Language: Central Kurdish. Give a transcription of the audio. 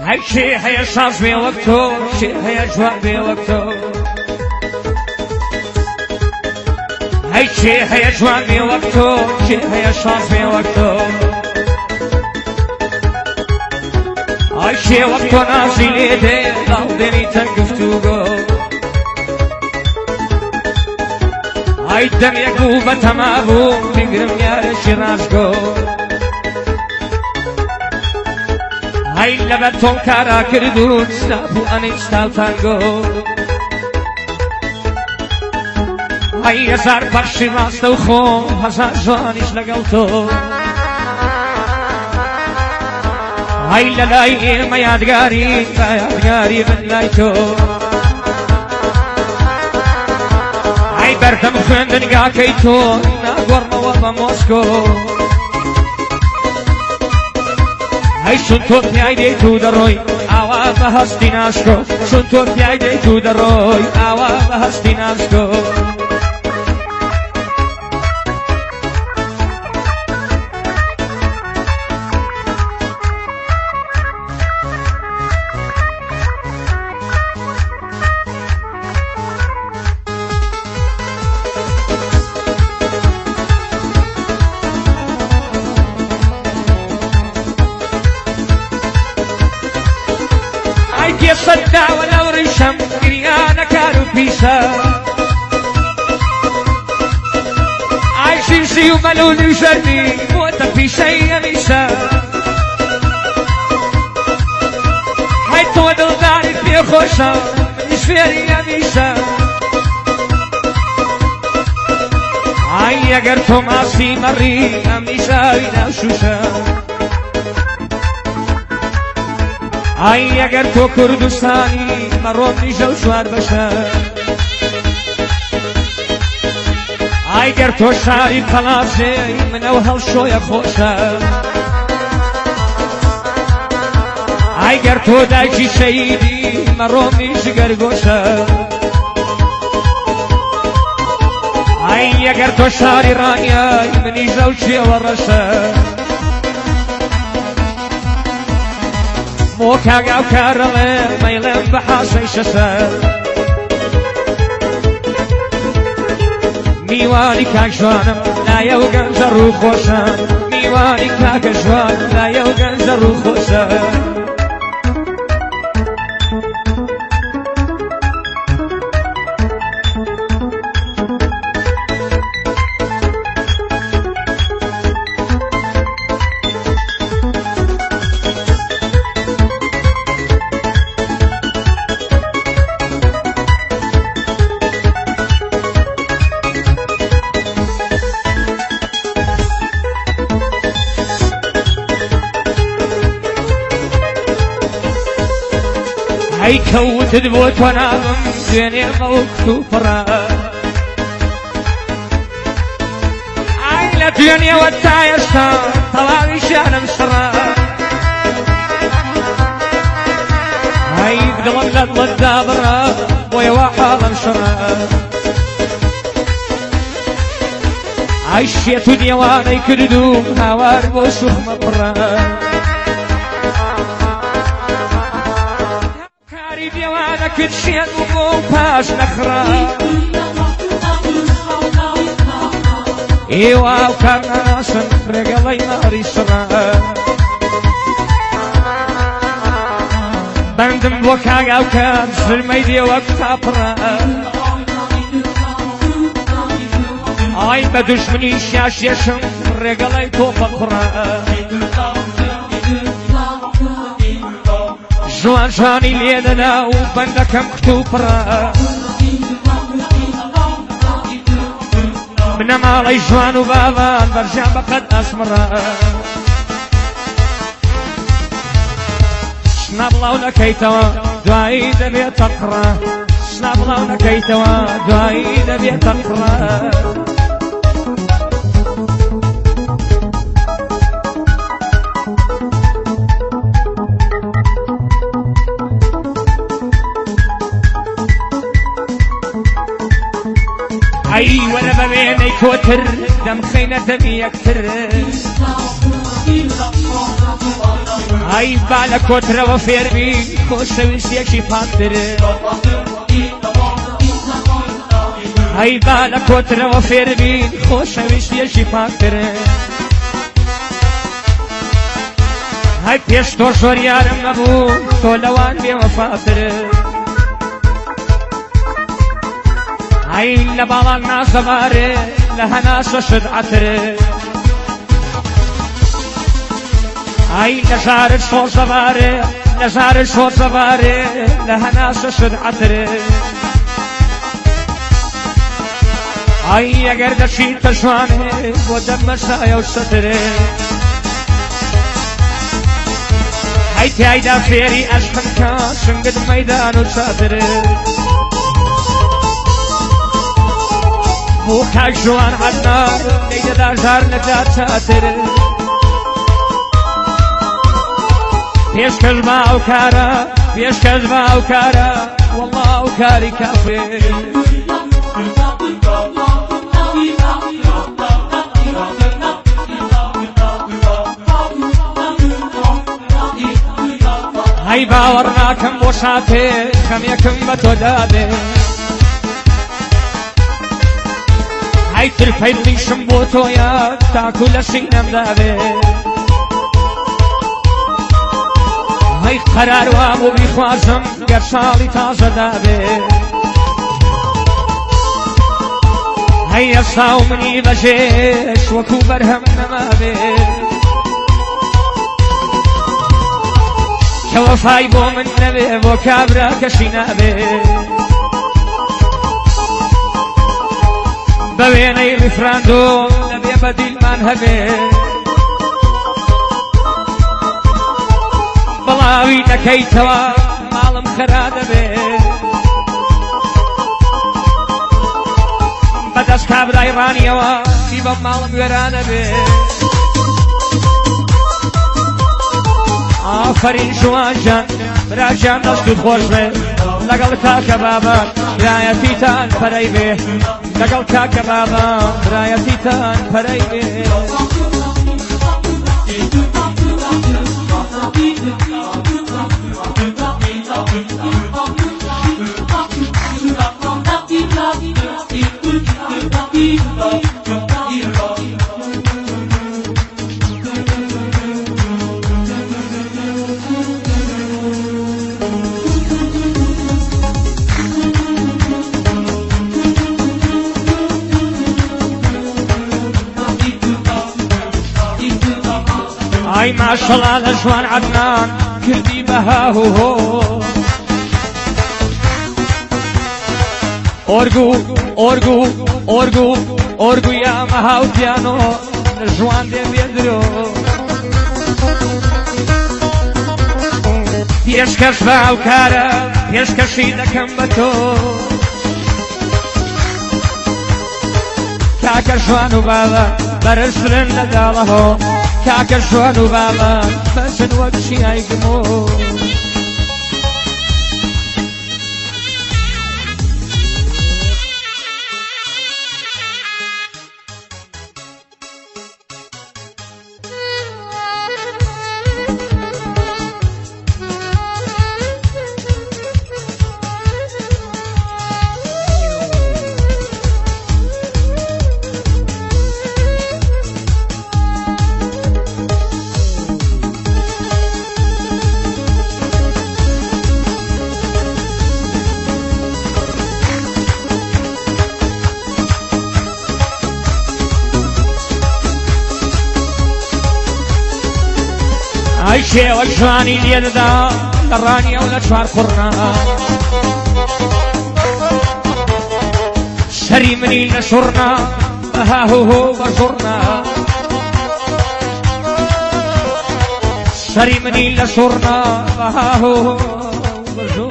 هاي شي هيا شاف بي وقتو شي هيا جواب بي وقتو هاي شي هيا جواب بي وقتو شي هيا شاف بي وقتو هاي شي وقتو ناسي ليدي ضاودني تنقفتو قو هاي الدم يقوبة تمابو تقرم يا الشراش قو هاي لبتون كارا كردون سنابو انستال تانگو هاي هزار بخشی راستو خو هزار جوانش لگلتو هاي للاي ما یادگاری من لایتو هاي بردم خوندن گاکی تو ناگورم و با موسکو هاي شنطور پیاده تو دروی آوا به هستی ناشکو شنطور پیاده تو دروی آوا به هستی ناشکو صدع ولو رشم كريانا كارو بيسا عايشين سيو ملولي وشردي موتا في شيء ميسا هاي تودل داري في خوشا نشفيري يا ميسا هاي اگر تو ماسي مري ميسا وينا شوشا هاي اگر تو کردستانی مرون نیجو شوار بشه هاي اگر تو شاری پلاسه من او هل شوی خوشه هاي اگر تو دایچی شهیدی مرون نیجگر گوشه هاي اگر تو شاری رانی من نیجو چی ورشه موكا قاو كارلي ميلم بحاسي شسر ميواني كاك جوانم لا يوغن زرو خوشن ميواني كاك جوان لا يوغن زرو خوشن هاي كوت دبوت ونامم دنيا موكتو فرا عيلة دنيا والتايستا طوالي شانا مسرا هاي قدمن لدل الدابرا بويا وحالا مشرا هاي الشيتو ديوانا يكردو هاوار بوسوخ مبرا كل شيء مو باش نخرا ايوا وكان ناسن رجلي ناري سرا بندم بوكا او كان سلميدي وقت ابرا اي بدش مني شاش يشم رجلي تو بقرا جوان جاني ليدنا وبندكم كتوبرا من مالي جوان وبابا برجع بقد اسمرا شنبلونا كيتوا دواي دبي تقرا شنبلونا كيتوا دواي دبي تقرا اي وانا ببيني كوتر دم خينة دمي يكتر ئای با لە کۆترەوە فێربی خۆشەویستیەکی پاکترە ئای با لە کۆترەوە فێربی خۆشەویستیەکی پاکترە ئای پێش تۆ زۆر یارم نەبوو تۆ لەوان بێوەفاترە ئای لە باڵان نازەمارێ لە هەناسە شدعەترە ئای لە ژارت شۆزەوارێ لە ژارت شۆزەوارێ لە هەناسە شدعەترە ئای ئەگەر دەچیتە ژوانێ بۆ دەمەشایە و سەترێ ئەی تایدا فێری عەشقم کە سنگت مەیدان و چاترە بۆ کاک ژوان عەدنان دەیدەدا ژار نەجات چاترە پێشکەش بە ئەو کارە پێشکەش بە ئەو کارە وەڵڵا ئەو کاری کافرێ ئەی باوەڕ ناکەم بۆ شاتێ خەمێکم بە تۆ دادێ ئەی ترفەی دڵیشم بۆ تۆیە تاکو لە سینەم دابێ ئەی قەرار وا بۆ بیخوازم گەر شاڵی تازە دابێ ئەی ئەستا و منی بەژێش وەکو بەرهەم نەمابێ کە وەفای بۆ من نەبێ بۆ کابرا کەشی نابێ بە وێنەی ڕیفراندۆم لەبێ بە دیلمان هەبێ بڵاوی دەکەیتەوە ماڵم خەرا دەبێ بەدەست کابرای ڕانیەوە چی بە ماڵم وێرا دەبێ ئافەرین ژوانجان براجان دەستت خۆش بێ لەگەڵ کاکە بابان برایەتیتان پەرەی بێ لەگەڵ کاکە بابان برایەتیتان پەرەی بێ ئای ماشەڵا لە ژوان عەدنان کردی بەها هۆ ئۆرگو ئۆرگو ئۆرگو ئۆرگو یامە هاوتیانۆ لە ژوان دێبێدرۆ پێشکەش بە ئەو کارە پێشکەشی دەکەم بە تۆ کاکە ژوان و بابە بەرزترن لەگەڵەهۆ کاکە ژوان و بابە بەسن وەک چیای گمۆ ئەی شێوە ژوانی لێدەدا لە ڕانیە و لە چوار قوڕنا شەری منی لە شوڕنا بەها هۆ بە ژوڕنا شەری منی لە شوڕنا بەها هۆ بە ژوڕنا